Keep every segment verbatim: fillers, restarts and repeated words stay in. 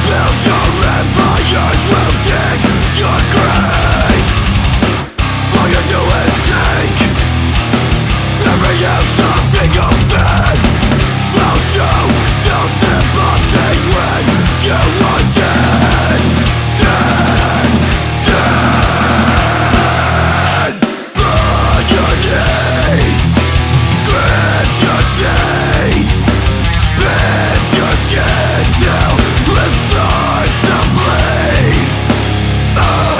Build your empires, will dig your graves. All you do is take every ounce of single fan. I'll show no sympathy when you are dead. Dead, dead. On your knees, grit your teeth, bend your skin till it starts to bleed. uh.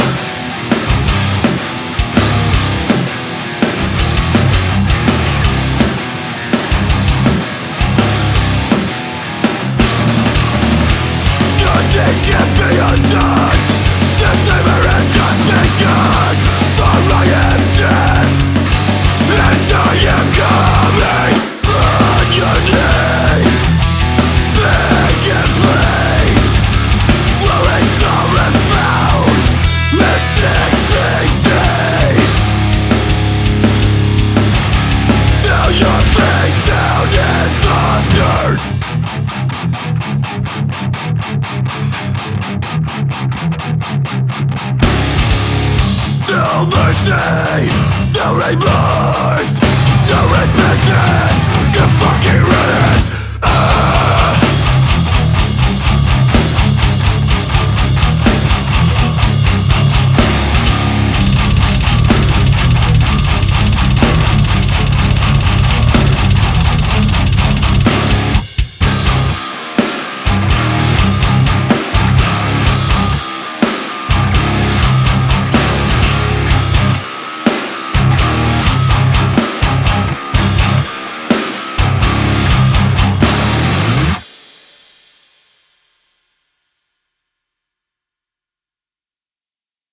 Good things can be undone. This nightmare has just begun. For I am death, and I am coming. On your knees, beg and plead. Will its solace found? Mystic deep. Now your face down in the dirt. No mercy, no remorse, no repentance. Good fucking